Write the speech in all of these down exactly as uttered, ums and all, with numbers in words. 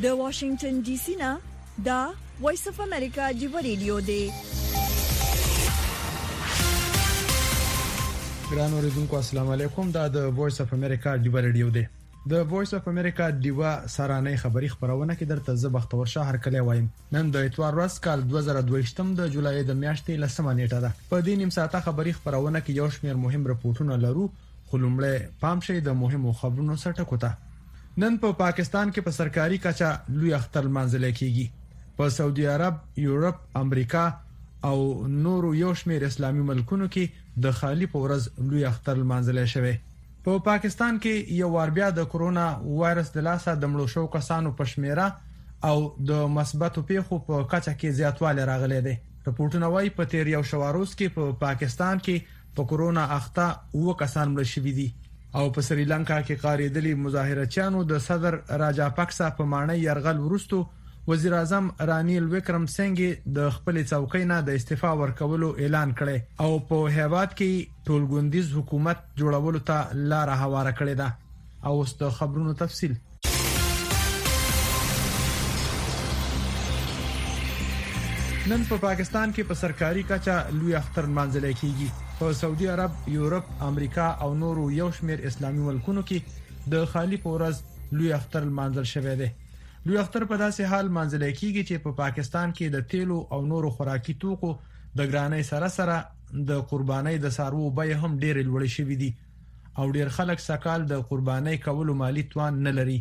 د واشنگټن ډي سي نه دا وایس اف امریکا دی ریډیو دی. ګران اوریدونکو السلام علیکم. دا د وایس اف امریکا دی ریډیو دی. د وایس اف امریکا دیوا سرانه خبری خبرونه کې درته زه بختور شاه هر کله وایم. نن د اتوار ورځ کال دوه زره دوه د جولای د میاشتې لسمه نیټه ده. په دې نیم ساعته خبری خبرونه کې یو شمېر مهم راپورټونه لرو، خو لومړی پام شي د مهمو خبرونو سرټکو ته. نن په پا پاکستان کې په سرکاري کچه لوی اختر منځل کېږي. په سعودي عرب، یورپ، امریکا او نورو یو شمېر اسلامي ملکونو کې د خالی په ورځ لوی اختر منځل شوی. په پا پاکستان کې یو وار بیا د کرونا وایرس د لاسه د مړو شو کسانو په شمیره او د مثبتو پیښو په کچه کې زیاتوالی راغلی دی. رپورټونه وايي په تیر یو شواروز کې په پا پاکستان کې په کرونا اخته اوه کسان مړ شوي دي او په سریلانکا کې قاریدلي مظاهرچیانو د صدر راجا پاکسا په مانۍ يرغل وروسته وزیر اعظم رانیل وکرم سنگي د خپل څوکۍ نه د استعفا ورکولو اعلان کړي او په هیواد کې ټولګوندیز حکومت جوړولو ته لار هواره کړې ده. او اوس د خبرونو تفصیل. نن په پاکستان کې په سرکاري کچه لوی اختر منځل کېږي. په سعودي عرب، یورپ، امریکا او نورو یو شمېر اسلامي ملکونو کې د خالی په ورځ لوی اختر منځل شوی دی. لوی اختر په داسې حال منځل کېږي چې په پا پاکستان کې د تیلو او نورو خوراکي توکو د ګرانۍ سره سره د قربانۍ د څاروو بیې هم ډېرې لوړې شوې دي او ډېر خلک سکهال د قربانۍ کولو مالی توان نه لري.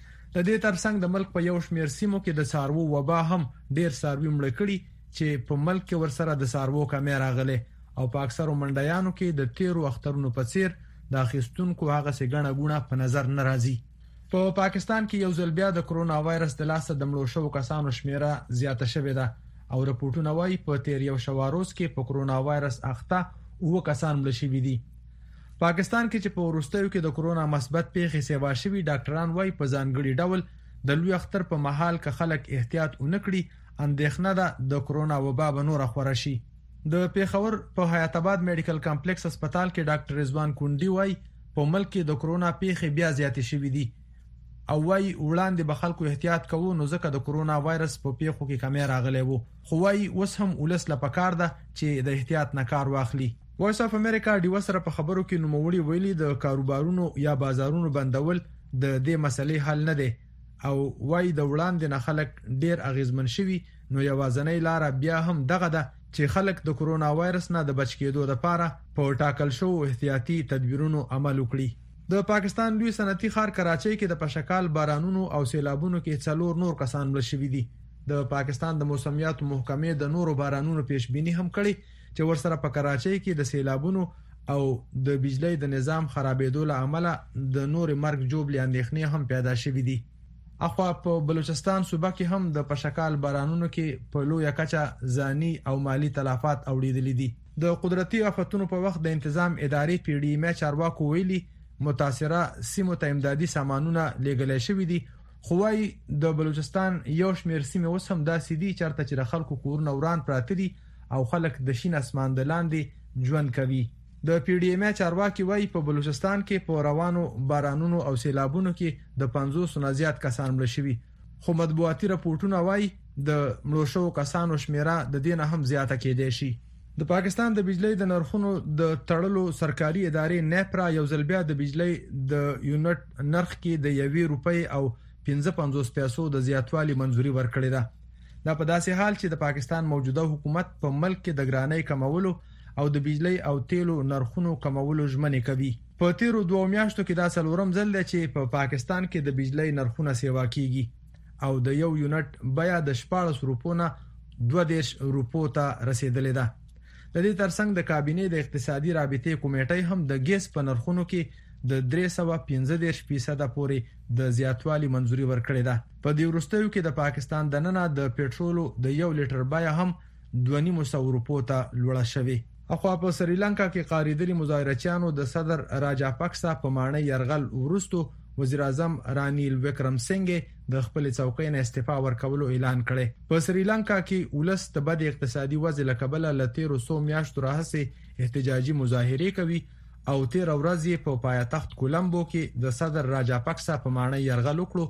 د دې ترڅنګ د ملک په یو شمېر سیمو کې د څاروو وبا هم ډېر څاروي مړه کړي چې په ملک کې ورسره د څاروو کمې راغلي او په اکثرو منډیانو کې د تیرو اخترونو په څیر د اخیستونکو هغه څه ګڼه ګوڼه په نظر نه راځي. په پا پاکستان کې یو ځل بیا د کرونا وایرس د لاسه د مړو شوو کسانو شمیره زیاته شوې ده او رپورټونه وايي په تیر یو شواروز کې په کرونا وایرس اخته اوه کسان مړه شوي دي. پاکستان کې چې په وروستیو کې د کرونا مثبت پیښې سیوا شوي، ډاکټران وايي په ځانګړي ډول د لوی اختر په مهال که خلک احتیاط ونکړي اندېښنه ده د کرونا وبا به نور خور شي. د پیښور په حیات آباد میډیکل کمپلیکس هسپتال کې ډاکټر رضوان کونډي وايي په ملک کې د کرونا پیښې بیا زیاتې شوي دي او وايي وړاندې به خلکو احتیاط کوو نو ځکه د کرونا وایرس په پیښو کې کمی راغلی وو، خو وايي اوس هم ولس له پکار ده چې د احتیاط نه کار واخلي. وایس اف امریکا ډیو سره په خبرو کې نوموړي ویلي د کاروبارونو یا بازارونو بندول د دې مسلې حل نه دی او وايي د وړاندې نه خلک ډیر اغیزمن شوي نو یوازنۍ لار بیا هم دغه ده چې خلک د کرونا وایرس نه د بچ کېدو لپاره په ټاکل شو احتیاطي تدبیرونو عمل وکړي. د پاکستان لوی صنعتي ښار کراچۍ کې د پشکال بارانونو او سیلابونو کې څلور نور کسان مړه شوي دي. د پاکستان د موسمیاتو محکمې د نورو بارانونو پیشبینی هم کړي چې ورسره په کراچۍ کې د سیلابونو او د بجلی د نظام خرابېدو له امله د نور مرګ جوړې اندېښنې هم پیدا شوي دي. اخوا په بلوچستان صوبه کې هم د پشکال بارانونو کې په لویه کچه ځاني او مالی تلفات اوریدلي دي. د قدرتي آفتونو په وخت د انتظام ادارې پی ډي ایم چارواکو ویلي متاثره سیمو ته امدادي سامانونه لیږل شوي دي، خو وايي د بلوچستان یو شمېر سیمې اوس هم داسې دي چېرته چې د خلکو کورونه وران پراته دي او خلک د شین اسمان د لاندې ژوند کوي. د پی ډي ایم چارواکي وايي په بلوچستان کې په روانو بارانونو او سیلابونو کې د پنځوس نه زیات کسان مړه شوي، خو مطبوعاتي رپورټونه وايي د مړو شوو کسانو شمیره د دې نه هم زیاته کېدای شي. د پاکستان د بجلی د نرخونو د تړلو سرکاري ادارې نیپرا یو ځل بیا د بجلی د یونټ نرخ کې د یوې روپۍ او پنځه پنځوس پیسو د زیاتوالي منځوري ورکړې ده. دا په داسې حال چې د پاکستان موجوده حکومت په ملک کې د ګرانۍ کمولو او د بجلی او تیلو نرخونو کمولو ژمنې کوي. په تیرو دوه میاشتو کې دا څلورم ځل دی چې په پاکستان کې د بجلی نرخونه سیوا کیږي او د یو یونټ بیه د شپاړس روپو نه دوه دېرش روپو ته رسیدلې ده. د دې ترڅنګ د کابینې د اقتصادي رابطې کمیټې هم د ګیس په نرخونو کې د درې سوه پنځه دېرش فیصده پورې د زیاتوالي منځوري ورکړې ده. په دې وروستیو کې د پاکستان دننه د پېټرولو د یو لیټر بیه هم دوه نیم سوه روپو ته لوړه شوې. اخوا په سریلانکا کې قاریدلي مظاهرچیانو د صدر راجا پاکسا په مانۍ يرغل وروسته وزیر اعظم رانیل وکرم سنگي د خپل څوکۍ نه استعفا ورکولو اعلان کړي. په سریلانکا کې ولس د بد اقتصادي وضع له کبله له تیرو څو میاشتو راهیسې احتجاجي مظاهرې کوي او تیر ورځ په پایتخت کولمبو کې د صدر راجا پاکسا په مانۍ يرغل وکړو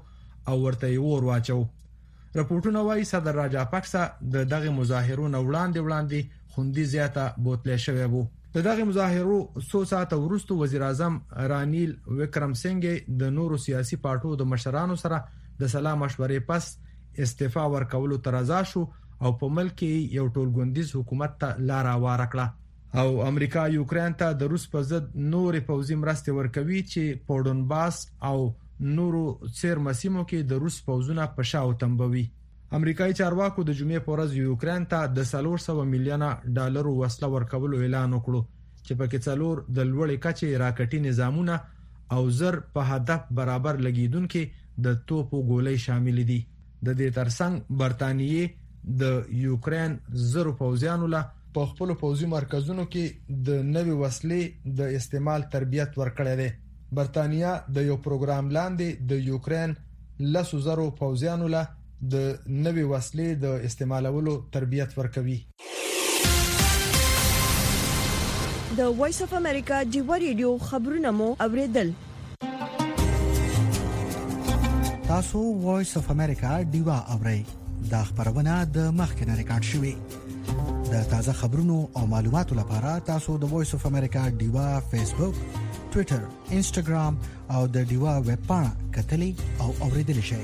او ورته ور واچو. راپورټونه وايي صدر راجاپاکسا د دغه مظاهرو نه وړاندې وړاندې خوندي زیاته بوتل شوی وو. د دغه مظاهرو څو ساعته وروسته وزیر اعظم رانیل وکرم سنگه د نورو سیاسي پارټو د مشرانو سره د سلا مشورې پس استعفا ورکولو ترازا شو او په ملک کې یو ټولګوندیز حکومت ته لار هواره کړه او امریکا یوکرين ته د روس په ضد نورې پوځي مرستې ورکوي چې په ډونباس او نورو څیرمه سیمو کې د روس پوځونه په شاو تنبوي. امریکایي چارواکو د جمعې په ورځ یوکرين ته د څلور سوه میلیونه ډالرو وسله ورکولو اعلان وکړو چې پکې څلور د لوړې کچې راکټي نظامونه او زر په هدف برابر لګیدونکو د توپو ګولۍ شامل دي. د دې ترڅنګ برتانیې د یوکرين زرو پوځیانو له په خپل پوځي مرکزونو کې د نوې وسلې د استعمال تربیت ورکړې ده. برتانیا د یو پروګرام لاندې د یوکرين لسو زرو پوځیانو له د نوې وسلې د استعمالولو تربیت ورکوي. د وایس اف امریکا جیو ریډیو خبرونه مو اوریدل. تاسو وایس اف امریکا دیوا اورئ. دا خبرونه د مخکنه ریکارډ شوې. د تازه خبرونو او معلوماتو لپاره تاسو د وایس اف امریکا دیوا فیسبوک، ټوئیټر، انسټاګرام او د دیوا ویب پاڼه کتلی او اوریدل شئ.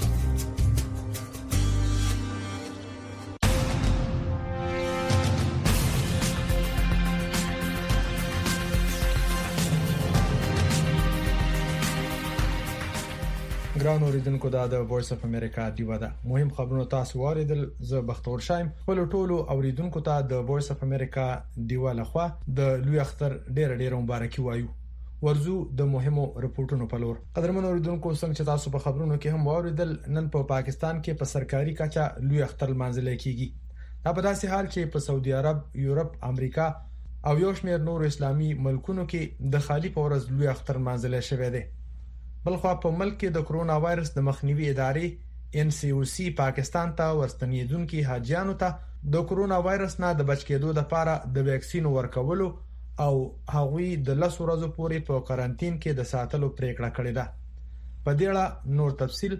ګران اوریدونکو دا د وایس اف امریکا دیوا ده. مهم خبرونه تاسو واریدل. زه بختور شایم. خپل ټولو اوریدونکو ته د وایس اف امریکا دیوا لخوا د لوی اختر ډیر ډیر مبارکي وایو. ورزو د مهمو رپورټونو په لور. قدرمن اوریدونکو څنګه چې تاسو په خبرونو کې هم واریدل، نن په پا پاکستان کې په سرکاري کچا لوی اختر منځل کیږي. دا په داسې حال کې په سعودي عرب، یورپ، امریکا او یو شمېر نور اسلامي ملکونو کې د خالی په ورځ لوی اختر منځل شوی دی. بلخوا په ملک کې د کرونا وایرس د مخنیوي ادارې ان سی او سی پاکستان ته ورستنیدونکو حاجیانو ته د کرونا وایرس نه د بچ کېدو لپاره د ویکسین ورکولو او هغوی د لس ورځې پورې په قرنټین کې د ساتلو پریکړه کړې ده. په دې اړه نور تفصيل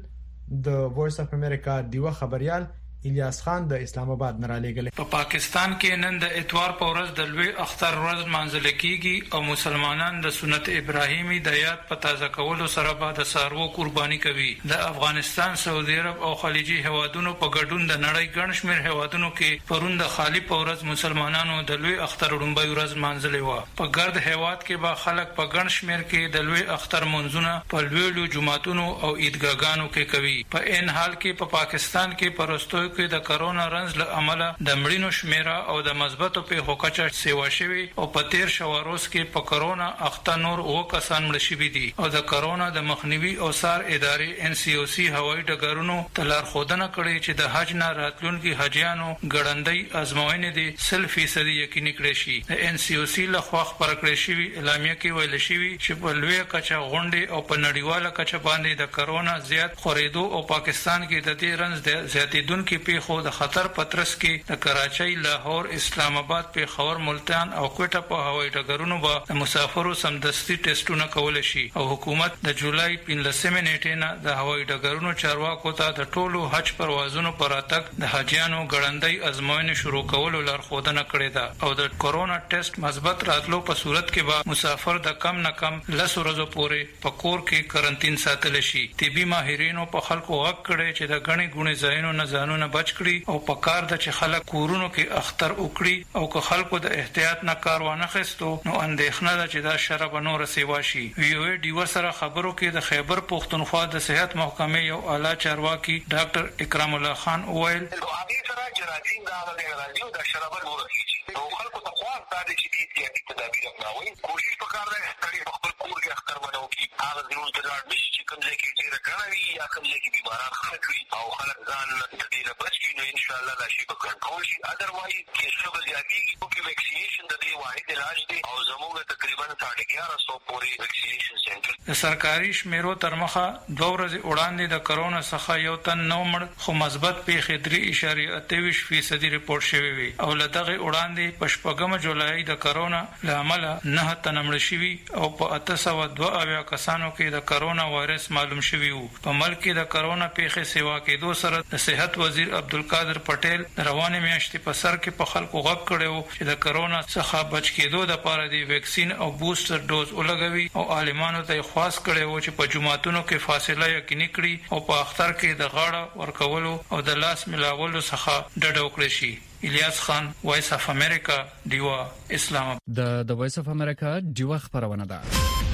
د وایس اف امریکا دیو خبريال الیاس خان د اسلام آباد نه را لېږل. په پاکستان کې نن د اتوار په ورځ د لوی اختر ورځ منځل کیږي او مسلمانان د سنت ابراهیمی د یاد په تازه کولو سره به د سارو قرباني کوي. د افغانستان، سعودي عرب او خلیجي هیوادونو په ګډون د نړۍ ګڼ شمېر هیوادونو کې پرون د خالی په ورځ مسلمانانو د لوی اختر وړاندې ورځ منځل و. په ګرد هیواد کې به خلک په ګڼ شمېر کې د لوی اختر منځونه په لویو جمعتونو او عیدګاهانو کې کوي. په ان حال کې په پا پاکستان کې پرستوي کې د کرونا رنز له امله د مړینو شمیره او د مثبتو پیښو کچه سیوا شوی او په تیر شواروس کې په کرونا اخته نور او کسان مړ شوي دي او د کرونا د مخنیوي او سار ادارې ان سی او سی هوایي ډګرونو تلار خودنه کړې چې د حج نه راتلونکي حاجیانو ګړندۍ ازموینې دي سل فیصد یقیني کړي شي. د ان سی او سی له خوا خبر کړی شوی اعلامیه کې ویل شوی چې په لوی کچه غونډې او په نړیواله کچه باندې د کرونا زیات خورېدو او پاکستان کې د دې رنز د زیاتیدونکو پیښو د خطر پترس کې د کراچۍ، لاهور، اسلام آباد، پیښور، ملتان او کوټه په هوایي ډګرونو به د مسافرو سمدستي ټیسټونه کول شي او حکومت د جولای پنځلسمې نیټې نه د هوایي ډګرونو چارواکو ته د ټولو حج پروازونو پر اتګ د حاجیانو ګړندۍ ازموینې شروع کولو لارښودنه کړې ده او د کورونا ټیسټ مثبت راتلو په صورت کې به مسافر د کم نه کم لس ورځې پورې په کور کې قرنټین ساتل شي. طبي ماهرینو په خلکو غږ کړي چې د غني ګونې ځایونو نه ځانونه بچ کړي او په کار د چې خلک کورونو کې اختر وکړي او که خلکو د احتیاط نه کار وانه خستو نو اندېښنه ده چې دا شرب نور سیوا شي. وی او ای ډیو سره خبرو کې د خیبر پښتونخوا د صحت محکمې یو اعلی چارواکي ډاکټر اکرام الله خان وویل هغه سره جراثیم دا د راځي دا شرب نور کیږي او خلکو ته خو دا د چې دي چې تدابیر اپناوي کوشش وکړي چې خپل کور کې اختر ونو کی هغه ضرور د لاړ نشي چې کوم ځای کې ډیر غړوي یا کوم ځای کې بیماران خلک وي او خلک ځان د دې نه بچ کړي نو ان شاء الله دا شی به کنټرول شي. اذروایز کې څه به زیاتېږي چې ویکسینیشن د دې واحد علاج دی او زموږ تقریبا ساڑھے گیارہ سو پورې ویکسینیشن سنټر د سرکاري شمیرو تر مخه دوه ورځې وړاندې د کرونا څخه یو تن نو مړ خو مثبت پیښې درې اعشاریه اته ویشت فیصد ریپورت شوی وي او له دغه وړاندې وړاندې په شپږم جولای د کرونا لامل نه تنمړ شوی او په اته سوه دوه اویا کسانو کې د کرونا وایرس معلوم شوی وو. په ملک کې د کرونا پیښې سیوا کېدو سره د صحت وزیر عبدالقادر پټیل روانه میاشتې په سر کې په خلکو غږ کړو چې د کرونا څخه بچ کېدو لپاره د ویکسین او بوستر ډوز ولګوي او عالمانو ته خواست کړو چې په جمعاتونو کې فاصله یقیني کړي او په اختر کې د غاړه ورکولو او د لاس ملاولو څخه ډډه وکړي شي. الیاس خان، وایس اف امریکا، دیوا، اسلام آباد. د د وایس اف امریکا دیوا خبرونه ده.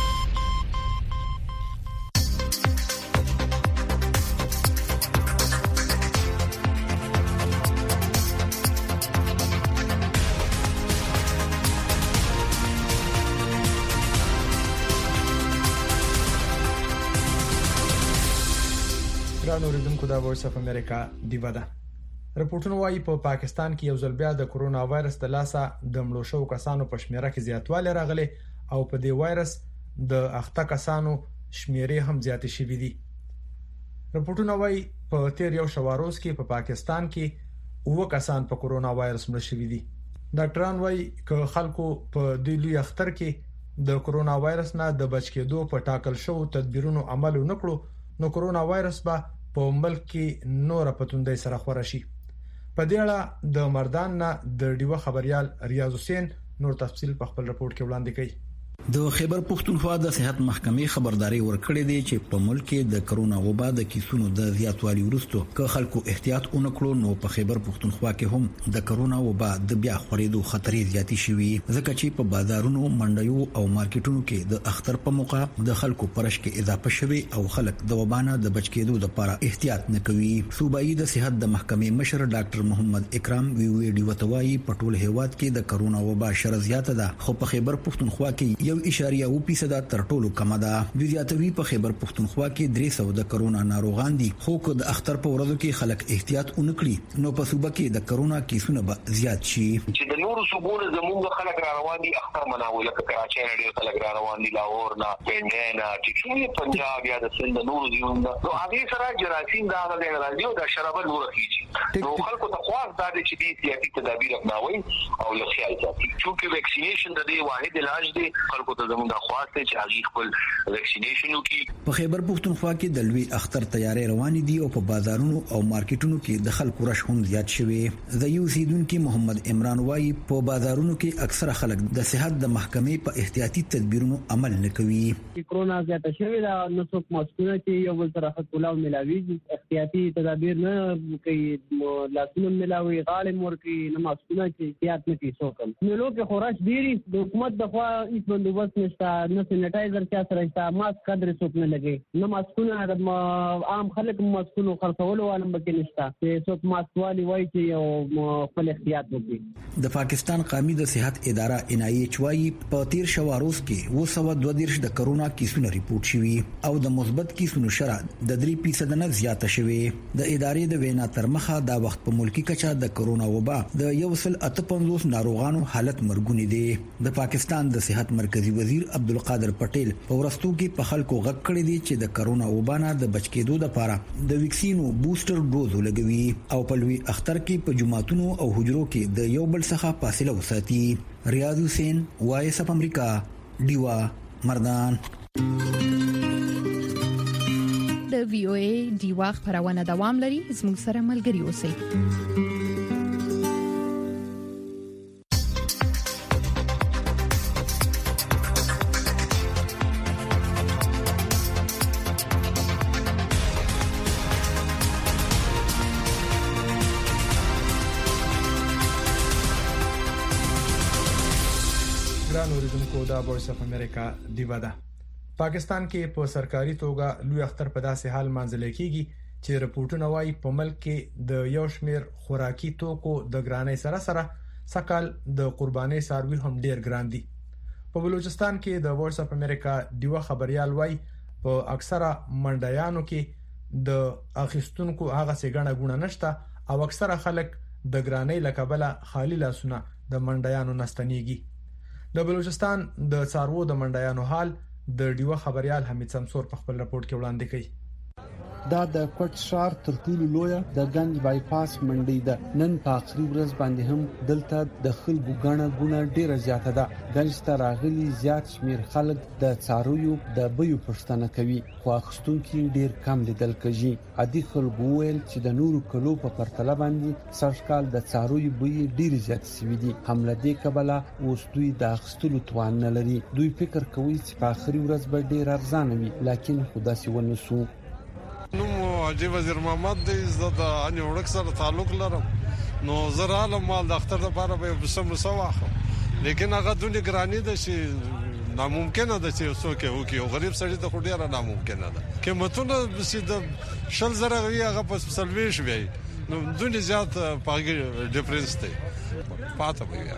ګران اوریدونکو، دا وایس اف امریکا دیوا ده. رپورټونه وايي په پاکستان کې یو ځل بیا د کرونا وایرس د لاسه د مړو شو کسانو په شمیره کې زیاتوالی راغلی او په دې وایرس د اخته کسانو شمیرې هم زیاتې شوې دي. رپورټونه وايي په تیر یو شواروز کې په پا پاکستان کې اوه کسان په کرونا وایرس مړ شوي دي. ډاکټران وايي ک خلکو په دې لوی اختر کې د کرونا وایرس نه د بچ کېدو په ټاکل شو تدبیرونو عمل وکړو نو کرونا وایرس به په ملک کې نور پتوندۍ سره خورا شي. په دې اړه د مردان نه د ډیوه خبريال ریاض حسین نور تفصیل په خپل رپورت کې وړاندې کوي. د خیبر پختونخوا د صحت محکمې خبرداري ورکړې ده چې په ملک کې د کرونا وبا د کیسونو د زیاتوالي وروسته که خلکو احتیاط ونکړو نو په خیبر پختونخوا کې هم د کرونا وبا د بیا خورېدو خطرې زیاتې شوي، ځکه چې په بازارونو، منډیو او مارکیټونو کې د اختر په موقع د خلکو پرش کې اضافه شوي او خلک د وبانه د بچ کېدو لپاره احتیاط نه کوي. صوبایي د صحت د محکمې مشر ډاکټر محمد اکرام وی وی ډی وتوای په ټول هیواد کې د کرونا وبا شر زیاته ده، خو په خیبر پختونخوا کې یو اشاریه او فیصد تر ټولو کم ده. د زیاتوي په خیبر پختونخوا کې درې سوه د کرونا ناروغان دي، خو که د اختر په ورځو کې خلک احتیاط ونکړي نو په صوبه کې د کرونا کیسونه به زیات شي. چې د نورو صوبونو زموږ خلک را روان دي اختر مناول، لکه کراچۍ نه ډېر خلک را روان دي، لاهور نه، پنډۍ نه، ټیټوي پنجاب یا د سند نورو ځایونو نه، نو هغه سره جراثیم دا غږ راځي او د شرابل ورخیږي. نو خلکو ته خواص دا دي چې دې احتیاطي تدابیر اپناوي او له خیال ساتي، چې ویکسینیشن د دې واحد علاج دی. خلکو ته زموږ د خواسته چې هغه خپل ویکسینیشن وکړي. په خیبر پختونخوا کې د لوی اختر تیاری روان دي او په بازارونو او مارکیټونو کې د خلکو رش هم زیات شوی. د یو سیدونکو محمد عمران وايي په بازارونو کې اکثره خلک د صحت د محکمې په احتیاطي تدبیرونو عمل نه کوي. کرونا زیاته شوی دا نو څوک مسؤل چې یو بل سره خپل ملاوي احتیاطي تدابیر نه کوي، لاسونه ملاوي، غاړه مور کوي، نه مسؤل چې احتیاط نه کوي. څوک نو لوګي خورش ډیری د حکومت د خوا هیڅ بندوبست نشته، نه سینیټایزر چا سره شته، ماسک قدر څوک نه لګي، نه ماسکونه د عام خلک ماسکونو خرڅولو علم بکې نشته چې څوک ماسک والی وایي چې یو خپل احتیاط وکړي. د پاکستان قومي د صحت اداره ان آی ایچ وايي په تیر شواروز کې اوه سوه دوه دېرش د کرونا کیسونه ریپورت شوي او د مثبت کیسونو شرح د درې فیصد نه زیاته شوي. د ادارې د وینا تر مخه دا وخت په ملکی کچه د کرونا وبا د یو سل اته پنځوس ناروغانو حالت مرګونی دی. د پاکستان د صحت مرکزی وزیر عبدالقادر پټیل په ورستو کې په خلکو غږ کړی دی چې د کرونا وبا نه د بچ کېدو لپاره د ویکسینو بوستر ډوز ولګوي او په لوی اختر کې په جمعاتونو او حجرو کې د یو بل څخه فاصله وساتي. ریاض حسین، وایس اف امریکا، دیوا، مردان. د وی او ای دیوا خبرونه دوام لري، زموږ سره ملګري اوسئ. اوریدونکو، دا وایس اف امریکا دیوا ده. پاکستان کې په سرکاري توګه لوی اختر په داسې حال منځل کېږي چې رپورټونه وايي په ملک کې د یو شمیر خوراکي توکو د ګرانۍ سره سره سکهال د قربانۍ څاروي هم ډیر ګران دي. په بلوچستان کې د وایس اف امریکا دیوا خبريال وايي په اکثره منډیانو کې د اخیستونکو هغه څنګه غونه نشته او اکثره خلک د ګرانۍ لکبله خالی لاسونه د منډیانو نستنیږي. د بلوچستان د څارو د منډیانو حال د ډیوه خبريال حمید سمسور په خپل رپورت کې وړاندې کړي. دا د کوټ ښار تر ټولو لویه د ګنج بایپاس منډي ده. نن په اخري ورځ باندې هم دلته د خلکو غاڼه غونه ډیره زیاته ده. ګنج ته راغلي زیات شمیر خلک د څارویو د بیو پوښتنه کوي، خو اخیستونکي ډیر کم لیدل کېږي. عادي خلکو ویل چې د نورو کلو په پرتله باندې سږکال د څارویو بیې ډیر زیات شوي دي. حمله دې کبله اوس دوی د اخیستلو توان نه لري. دوی فکر کوي چې په اخري ورځ به ډیر ارزانه وي، لکن خو داسې ونه شو. نوم حاجي وزیر محمد دی، زه د اني وړک سره تعلق لرم. نو زه رالم مال د اختر لپاره به بسم الله واخم، لیکن هغه دونې ګرانی ده چې ناممکنه ده چې څوک یې وکړي. او غریب سړی ته خو ډیره ناممکنه ده. قیمتونه چې د شل زره وي هغه په سلویش وي، نو دونې زیات پاګي ډیفرنس دی پاته وي.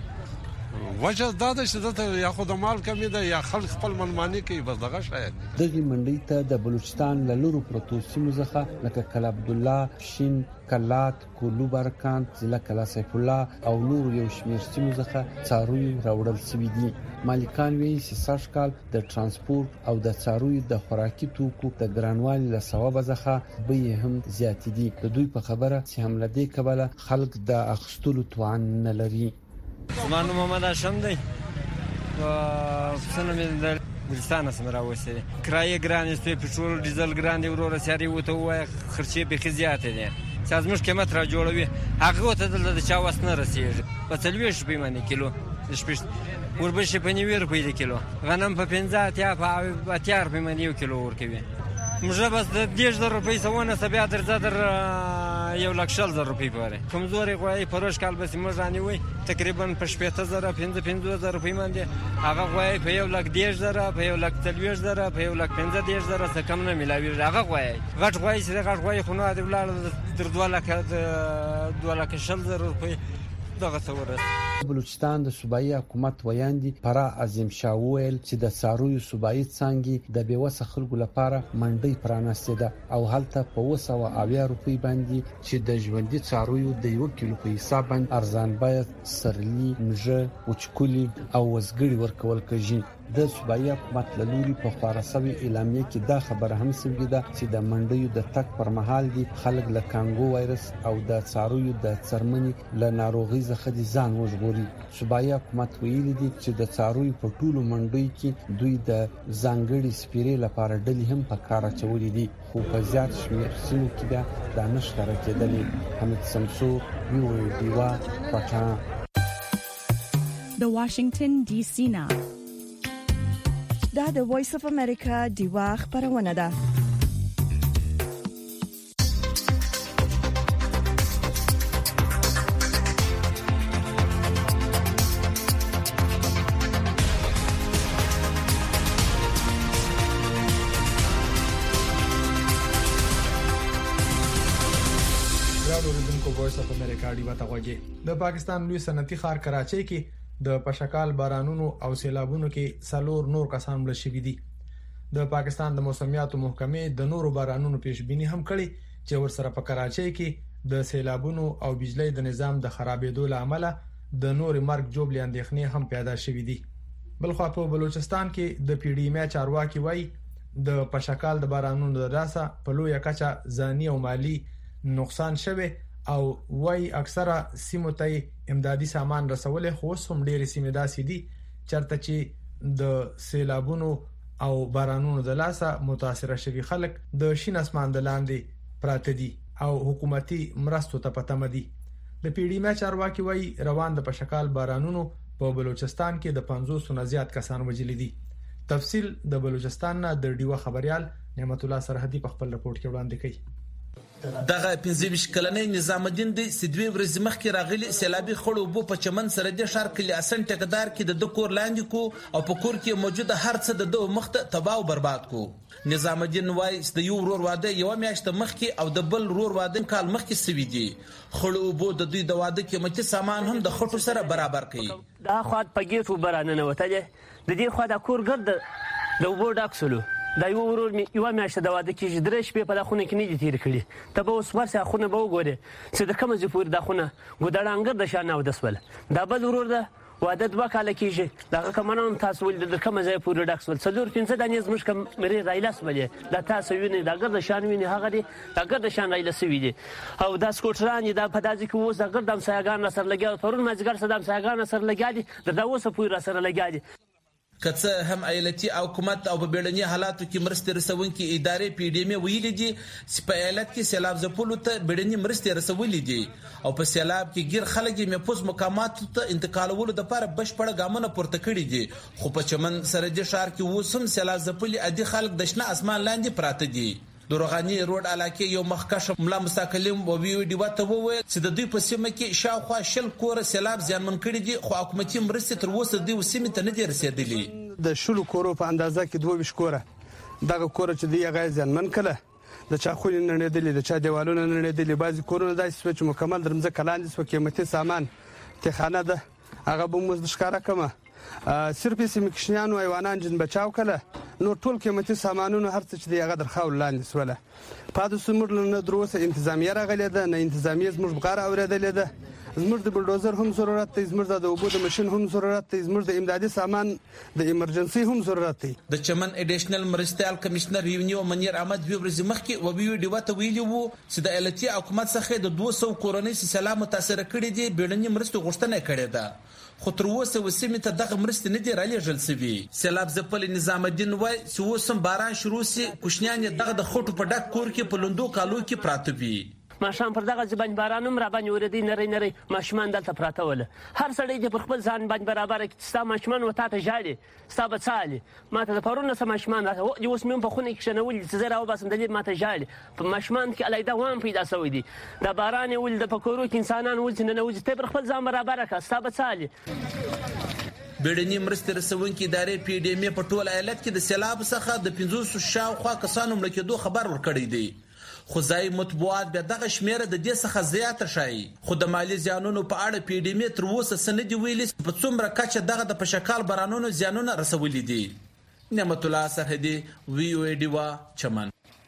وجه دا ده چې دته یا خو د مال کمی ده یا خلک خپل منمانی کوي، بس دغه شاید. دغه منډي ته د بلوچستان له لورو پروتو سیمو څخه لکه کلا عبد الله، شین، کلات، کولو برکان، ضلع کلا سیف الله او نور یو شمیر سیمو څخه څاروي راوړل شوي دي. مالکان وایي چې سږکال د ترانسپورت او د څاروي د خوراکي توکو د ګرانوالي له سببه څخه بیې هم زیات دي. د دوی په خبره چې حمله دې کبله خلک د اخیستلو توان نه لري. زمان محمد هاشم دی و سنم در بلستان اسم راوسته کرایه ګران است، پټرول ډیزل ګران دی، ورور سیاري وته وای خرچې به خزيات دي. سازمش قیمت را جوړوي هغه ته د چا واس نه رسیږي. په تلويش په معنی کیلو شپږ وربشه په نیویر په کیلو، غنم په پنځه اتیا په اتیا په معنی کیلو ورکوي. مجه بس د دیش زر روپۍ سونه سبیا درځه در یو لک شل زر روپۍ پاره کمزوري غوي پروش کال بس مجانی وي تقریبا په شپږ زره پنځه پنځه زره روپۍ باندې هغه غوي په یو لک دیش زره په یو لک تلويش زره په یو لک پنځه دیش زره څخه کم نه ملاوي. هغه غوي غټ غوي چې غټ غوي خو نه دی ولر در دوه لک دوه لک شل زر روپۍ دغه څورس. بلوچستان د صوبایي حکومت ویاندي پرا عظیم شاه ویل چې د څارویو صوبایي څنګه د بیوسه خلکو لپاره منډي پرانسته ده او هلته په وسه او اویا روپۍ باندې چې د ژوندۍ څارویو د یو کیلو په حساب باندې ارزان باید سرلی، مجه، وچکولي او وزګړي ورکول کېږي. د صوبایي حکومت له لوري په خارسوي اعلامیه کې دا خبره هم سوي ده چې د منډیو د تک پر مهال دي خلک له کانګو وایرس او د څارویو د څرمنې له ناروغي څخه دي ځان وژغوري. صوبایي حکومت ویلي دي چې د څارویو په ټولو منډیو کې دوی د ځانګړي سپیرې لپاره ډلې هم په کار اچولې دي، خو په زیات شمېر سیمو کې بیا دا نشته کېدلې. حمید سمسور، وی او ډیوا، پټان. د واشنگټن ډي سي نه دا د وایس اف امریکا دیوا خبرونه ده. وایس اف امریکا دیوا ته وګورئ. د پاکستان لوی صنعتي ښار کراچۍ کې د پشکال بارانونو او سیلابونو کې سلور نور کسان مړ شوي دي. د پاکستان د موسمیاتو محکمې د نورو بارانونو پیشبینی هم کړې چې ورسره په کراچۍ کې د سیلابونو او بجلی د نظام د خرابېدو لامل د نور مرګ جوړ لاندېخنې هم پیدا شوې دي. بلخو په بلوچستان کې د پی ډی ایم چارواکي وایي د پشکال د بارانونو د راسه په لوی کچه ځاني او مالی نقصان شوه او وای اکثره سیمو ته امدادي سامان رسول خو هم ډېر سیمې داسې دي چرته چې د سیلابونو او بارانونو د لاسه متاثر شوي خلک د شین اسمان د لاندې پراته دي او حکومتي مرستو ته پته مدي. د پی ډی ایم چارواکي وای روان د پشکال بارانونو په بلوچستان کې د پنځوس نه زیات کسان وژل دي. تفصیل د بلوچستان نه د ډیوا خبريال نعمت الله سرحدي په خپل رپورت کې وړاندې کړي. دغه پنځه ویشت کلنې نظام الدین د سیدوی ورځ مخکې راغلي سیلابي خړو بو په چمن سره د شهر کلی اسن ټکدار کې د کور لاندې کو او په کور کې موجوده هر څه د دوه مخته تباہ او برباد کو. نظام الدین وای د یو ورور واده یو میاشت مخکې او د بل ورور واده کال مخکې سوي دي. خړو بو د دوی د واده قیمتي سامان هم د خټو سره برابر کړي. دا خو په ګیټو برانه نه وته د دې خو د کور ګرد د وبو ډاکسلو دا یو ورور می یو میاشت د واده کې درې شپې په خونه کې نه دي تیر کړي. ته به اوس ورسه خونه به وګوره چې د کوم ځای پورې د خونه ګودړانګر د شانه او د سول دا بل ورور ده واده دوه کاله کېږي دغه کمانان تاسو ولې د کومه ځای پورې ډک شول څلور پنځه دانې زموږ کمرې رایله سولې دا تاسو وینئ دا ګرده شان وینئ هغه دی دا ګرده شان رایله سوي دي او دا سکوټران دا په داسې کې اوس دا ګرد همسایهګان راسره لګیا پرون مازدیګر سره د همسایهګان راسره لګیا دي د دا اوسه پورې راسره لګیا دي که څه هم ایالتي او حکومت او په بیړني حالاتو کې مرستې رسونکي ادارې پی ډي ایم ویلي دي چې په ایالت کې سیلاب ځپلو ته بیړني مرستې رسولې دي او په سیلاب کې ګیر خلک یې محفوظ مقاماتو ته انتقالولو لپاره بشپړ ګامونه پورته کړي دي خو په چمن سرجه ښار کې اوس هم سیلاب ځپلي عادي خلک د شنه اسمان لاندې پراته دي د روغاني روډ علاقې یو مخکښ ملا مستقلم او وی ډی وته وویل چې د دوی په سیمه کې شاوخوا شل کور سیلاب زیانمن کړي دي خو حکومتي مرستې تر اوسه د سیمه ته نه دي رسیدلې د شلو کورو په اندازه کې دوه ویشت کوره دغه کور چې دی هغه زیانمن کړه د چا خونې نړېدلې د چا دیوالونه نړېدلې بعضی کورونه داسې چې مکمل د مځکه لاندې سو قیمتي سامان تخانه ده هغه به موږ د ښکارا کما صرف سیمه کښنیانو ایوانان جن بچاو کړه نو ټول قیمتي سامانونو هر څه چې دی هغه درخاول لاندې سوله پاتې سمور نه دروسه انتظامیه راغلی ده نه انتظامیه زموږ بغاره اورېدلې ده زموږ د بلډوزر هم ضرورت دی زموږ د اوبو د ماشين هم ضرورت دی زموږ د امدادي سامان د ایمرجنسي هم ضرورت دی د چمن اډیشنل مرستيال کمشنر ریونیو منیر احمد وی ورځ مخکې او وی ډی وته ویلی وو چې د ایالتي حکومت څخه د دوه سوه کورنۍ سیلاب متاثر کړي دي بیړني مرستې غوښتنه کړې ده خو تر اوسه وسیمه ته دغه مرستې نه دي رالېږل سوي سیلاب ځپل نظام الدین وای چې اوس هم باران شروع سي کوشنیان دغه د خټو په ډک کور کې په لوندو کالو کې پراته وي ماشام پر دغه ځبان باران هم را باندې ورېدی نری نری ماشومان دلته پراته ول هر سړی دې پر خپل ځان باندې برابر کړي ستا ماشومان وتا ته ژاړي ستا بچالي ماته د پرونه سم ماشومان راځي اوس مې په خونه کې شنولې چې زه راو باسم د دې ماته ژاړي په ماشومان کې الیدا وان پیدا شوی دي د باران ول د پکورو کې انسانان ول چې نه نوځي ته پر خپل ځان برابر کړه ستا بچالي بیړني مرستې رسونکي ادارې پی ډي ایم په ټول ایالت کې د سیلاب څخه د پنځوس شاوخوا کسانو مړ کېدو خبر ورکړی دی خو ځای مطبوعات به دغه شمیره د دې څخه زیاته شي خو د مالی زیانونو په اړه پی ډي ایم تر اوسه سند ویلي په څومره کچه دغه د پشکال بارانونو زیانونه رسولي دي نعمت الله سرحدي وی او ای ډی وا چمن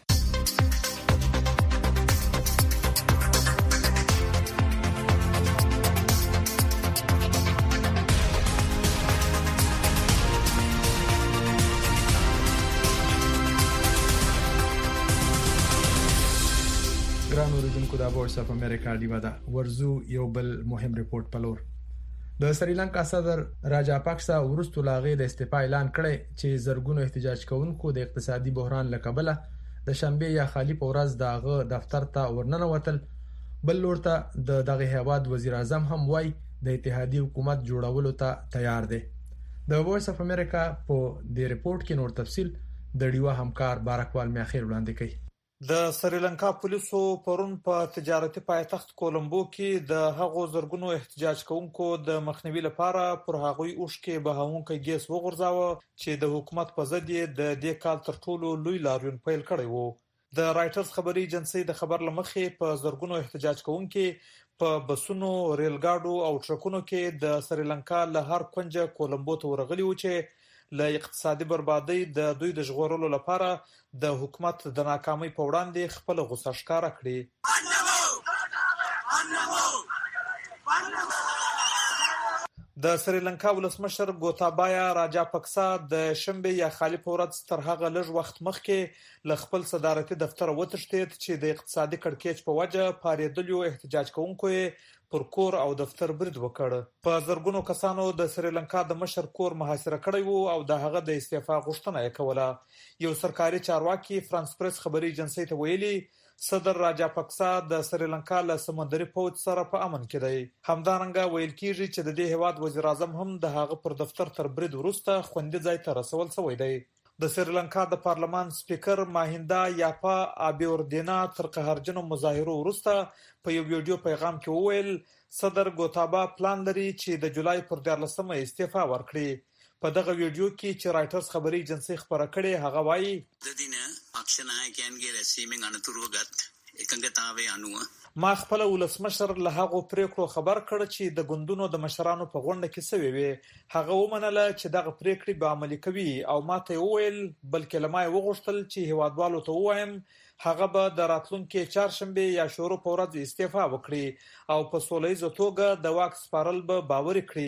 اوریدونکو د وایس اف امریکا دیوا دا ورزو یو بل مهم ریپورت پلور د سریلانکا صدر راجا پاکسا ورستو لاغې د استعفا اعلان کړي چې زرګونو احتجاج کوونکو د اقتصادي بحران لکبله د شنبه یا خالی په ورځ دغه دفتر ته ورننوتل بل لورته د دغه هیواد وزیر اعظم هم وای د اتحادیه حکومت جوړولو ته تیار دی د وایس اف امریکا په دې ریپورت کې نور تفصيل د ډیوا همکار بارکوال میاخیر وړاندې کوي د سریلانکا پولیسو پرون په تجارتي پایتخت کولمبو کې د هغو زرګونو احتجاج کوونکو د مخنیوي لپاره پر هغوی اوښکې بهاونکي ګیس وغورځاوه چې د حکومت په ضد د دې کال تر ټولو لوی لاریون پیل کړی وو د رائټرز خبري ایجنسی د خبر لمخې په زرګونو احتجاج کوونکو په بسونو ریلګاډو او ټرکونو کې د سریلانکا له هر کونجه کولمبو ته ورغلي و چې له اقتصادي بربادۍ د دوی د ژغورلو لپاره د حکومت د ناکامۍ په وړاندې خپل غوسه ښکارا کړې د سریلانکا ولسمشر ګوتابایا راجا پکسا د شنبه یا خالی په ورځ تر هغه لږ وخت مخکې ل خپل صدارتي دفتر وتښتید چې د اقتصادي کړکېچ په وجه پاریدلو احتجاج کوونکو پر کور او دفتر برید وکړ په زرګونو کسانو د سریلانکا د مشر کور محاصره کړی وو او د هغه د استعفا غوښتنه یې کوله یو سرکاري چارواکي فرانس پریس خبري ایجنسی ته ویلي صدر راجا پکسا د سریلانکا له سمندري پوځ سره په امن کې دی همدارنګه ویل کیږي چې د دې هواد وزیر اعظم هم د هغه پر دفتر تر برید وروسته خوندي ځای ته رسول شوی دی د سریلانکا د پارلمان سپیکر ماهیندا یاپا آبیوردینا تر قهرجنو مظاهرو وروسته په یو ویډیو پیغام کې وویل صدر ګوتابا پلان لري چې د جولای پر دیارلسمه استعفا ورکړي په دغه ویډیو کې چې رائټرز خبري ایجنسی خبره کړې هغه وایي د دینه پښنایکانګي رسیمنګ انتروګت एकंगतावे अनुवा ما خپل ولسمشر له هغه پریکړو خبر کړ چې د ګوندونو د مشرانو په غونډه کې سوي وي هغه ومنله چې دغه پریکړې به عملي کوي او ماته وویل بلکې لمای وغوښتل چې هوادوالو ته وایم هغه به د راتلونکو چهارشنبه یا شروع په ورځ استعفا وکړي او په سولېزه توګه د واک سپارل به باور کړي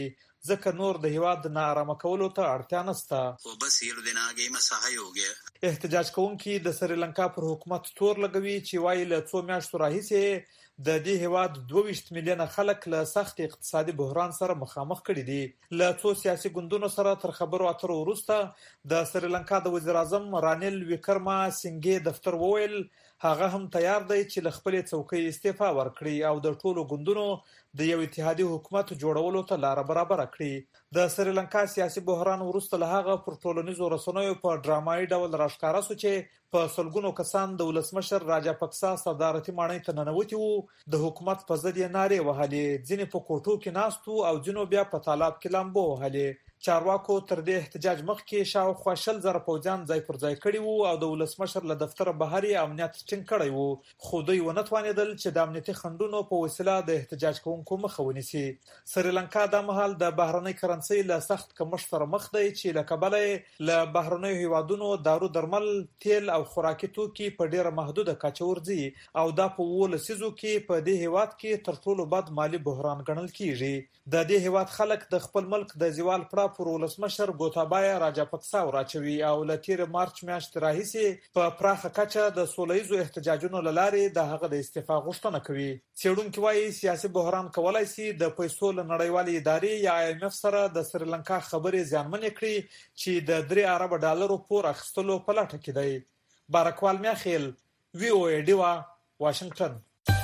ځکه نور د هیواد نه آرام کولو ته اړتیا نشته. خو بس یو دینه کې مساحه یوګه احتجاج کوونکي د سریلانکا پر حکومت تور لګوي چې وايي له څو میاشتو راهیسې د دې هیواد دوه ویشت میلیونه خلک له سخت اقتصادي بحران سره مخامخ کړي دي. له څو سیاسي ګوندونو سره تر خبرو اترو وروسته د سریلانکا د وزیر اعظم رانیل وکرما سینګې دفتر وویل هغه هم تیار دی چې له خپلې څوکۍ استعفا ورکړي او د ټولو ګوندونو د یو اتحادي حکومت جوړولو ته لار برابر کړي. د سریلانکا سیاسي بحران وروسته له هغه پر ټولنیزو رسنیو په ډرامایي ډول راښکاره شو چې په سلګونو کسان د ولسمشر راجا پکسا صدارتي ماڼۍ ته ننوتي وو. د حکومت په ضد یې نارې وهلې، ځینې په کوټو کې ناستو او ځینو بیا په تالاب کې لامبو وهلې. چارواکو تر دې احتجاج مخکې شاوخوا شل زره پوځیان ځای پر ځای کړي وو او د ولسمشر له دفتر بهر یې امنیت ټینګ کړی وو، خو دوی ونه توانېدل چې د امنیتي خنډونو په وسیله د احتجاج کوونکو مخه ونیسي. سریلانکا د مهال د بهرنۍ کرنسۍ له سخت کمښت سره مخ دی چې له کبله له بهرنیو هیوادونو دارو درمل، تیل او خوراکي توکي په ډیره محدوده کچه ورځي او دا په اووه لسیزو کې په دې هیواد کې تر ټولو بد مالی بحران ګڼل کیږي. د دې هیواد خلک د خپل ملک د زوال پړه پر ولسمشر ګوتابایا راجا پکسا وراچوي او له تیر مارچ میاشتې راهیسې په پراخه کچه د سولهییزو احتجاجونو له لارې د هغه د استعفا غوښتنه کوي. څېړونکي وایي سیاسي بحران کولای شي د پیسو له نړیوالې ادارې یا آی ایم اف سره د سریلانکا خبرې زیانمنې کړي چې د درې ارب ډالرو پور اخیستلو په لټه کې دی. بارکوال میاخیل، وی او ای ډیوا، واشنگټن.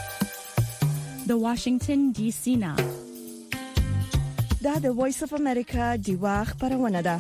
د واشنگټن ډي سي نه دا د وایس اف امریکا ډیوا خبرونه ده.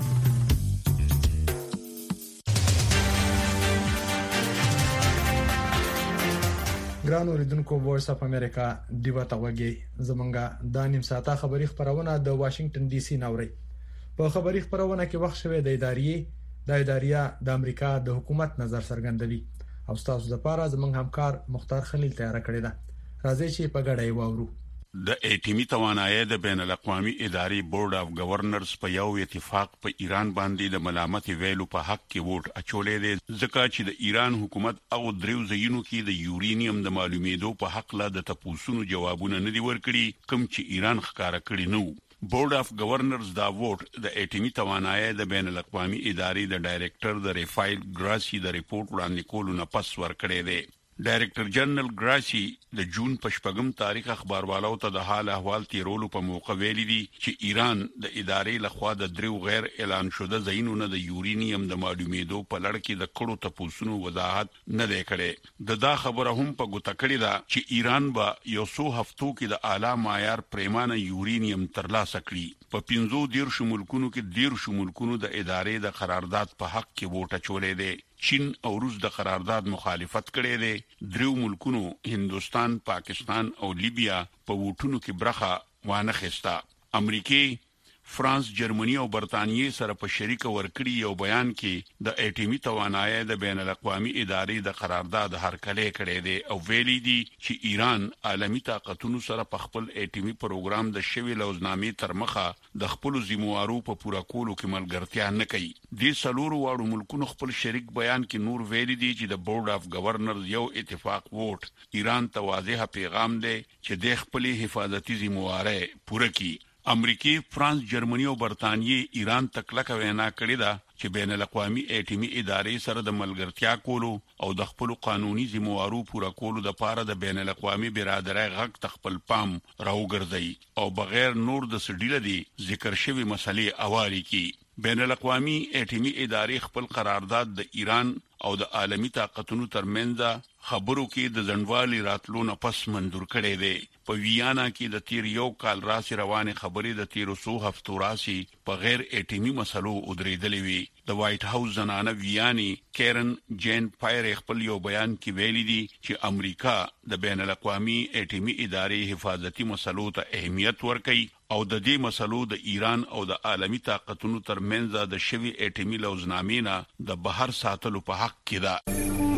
ګران اوریدونکو، وایس اف امریکا ډیوا ته وګورئ. زمونږه د نیم ساعته خبری خبرونه د واشنگټن ډي سي نوري. په خبری خبرونه کې وخت شوه د ادارې د ادارې د امریکا د حکومت نظر څرګندوي او تاسو لپاره زمونږ همکار مختار خلیل تیار کړی ده. راځي چې په ګډه وورو. د ایټمی توانایي د بین الاقوامي ادارې بورډ اف گورنرز په یو اتفاق په ایران باندې د ملامت ویلو په حق کې ووټ اچولې دي، ځکه چې د ایران حکومت او دریو ځایونو کې د یورینیم د معلومېدو په حق لا د تپوسونو جوابونه نه دی ورکړي کوم چې ایران ښکارا کړی نو. بورډ اف گورنرز دا ووټ د ایټمی توانایي د بین الاقوامي ادارې د ډایریکټر د ریفایل ګراسي د ریپورت وړاندې کولو نه پس ورکړی دی. ډایریکټر جنرال ګراسي د جون په شپږم تاریخ اخباروالو ته د حال احوال تیرولو په موقع ویلي دي چې ایران د ادارې لخوا د دریو غیر اعلان شوه ځایونو نه د یورینیم د معلومېدو په لړ کې د کړو تپوسونو وضاحت نه دی کړی. د دا خبره هم په ګوته کړې ده چې ایران به یو څو هفتو کې د اعلی معیار پریمانه یورینیم ترلاسه کړي. په پنځو دیرشو ملکونو کې دیرشو ملکونو د ادارې د قرارداد په حق کې ووټ اچولې دي. چین او روس د قرارداد مخالفت کړي دي. دریو ملکونو هندوستان، پاکستان او لیبیا په ووټونو کې برخه وانه خسته. امریکای، فرانس، جرمني او برتانیې سره په شریک ورکړي یو بیان کې د ایټمی توانایي د بین الاقوامي ادارې د قرارداد هرکلی کړي دي او ویلي دي چې ایران عالمی طاقتونو سره په خپل ایټمی پروګرام د شوی لوزنامې تر مخه د خپل ذمہوارو په پوره کولو کې ملګرتیا نه کوي. د سلورو واړو ملکونو خپل شریک بیان کې نور ویلي دي چې د بورډ اف گورنرز یو اتفاق ووټ ایران ته واضح پیغام دی چې د خپل حفاظتي ذمہواره پوره کړي. امریکای، فرانس، جرمني او برتانیې ایران تکلکه وینا کړې ده چې بین الاقوامي ایټمی ادارې سره د ملګرتیا کولو او د خپل قانوني ذمہوارو پوره کولو د پاره د بین الاقوامي برادرۍ غږ تخپل پام راوګرځي او بغیر نور د سډیله دي ذکر شوی مسلې اواري کی. بین الاقوامي ایټمی ادارې خپل قرارداد د ایران او د عالمی طاقتونو ترمنځ خبرو کې د ځنډوالي راتلو نه پس منظور کړي دي. په ویانا کې د تیر یو کال راسي روانه خبرې د تیر سو هفتو راسي په غیر ایټمی مسلو ودرېدلې وي. د وایټ هاوس زنانه ویانی کیرن جین پایر خپل یو بیان کې ویلي دي چې امریکا د بین الاقوامي ایټمی ادارې حفاظتي مسلو ته اهمیت ورکړي او د دې مسلو د ایران او د عالمی طاقتونو ترمنځ د شوی ایټمی لوزنامې نه د بهر ساتلو په حق کې ده.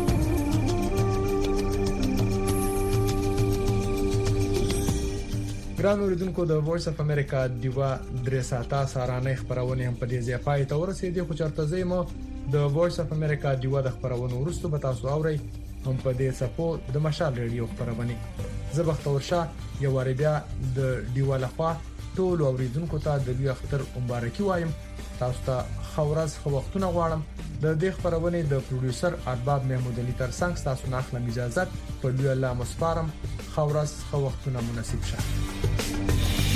ګران اوریدونکو، د وایس اف امریکا دیوا درې ساعته سارانه خبرونه هم په دې ځای پای ته ورسېدې. خو چرته زمو د وایس اف امریکا دیوا د خبرونو ورستو به تاسو اورئ هم په دې سپو د مشال ریډیو خبرونه. زه بختور شاه یو ور بیا د دیوا لخوا ټول اوریدونکو ته د لوی اختر مبارکي وایم. تاسو ته خورز خو وختونه غواړم. د دې خبرونه د پروډوسر ارباب محمود علي ترڅنګ تاسو نه اخلم اجازه په لوی الله مسپارم. خورز خو وختونه مناسب شه.